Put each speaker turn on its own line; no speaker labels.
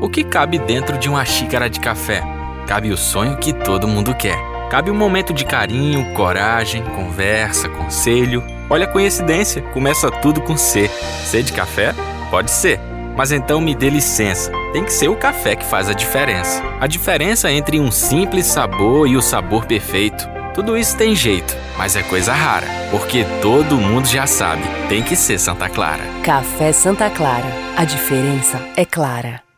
O que cabe dentro de uma xícara de café? Cabe o sonho que todo mundo quer. Cabe um momento de carinho, coragem, conversa, conselho. Olha a coincidência, começa tudo com C. C de café? Pode ser. Mas então me dê licença, tem que ser o café que faz a diferença. A diferença entre um simples sabor e o sabor perfeito. Tudo isso tem jeito, mas é coisa rara, porque todo mundo já sabe, tem que ser Santa Clara.
Café Santa Clara, a diferença é clara.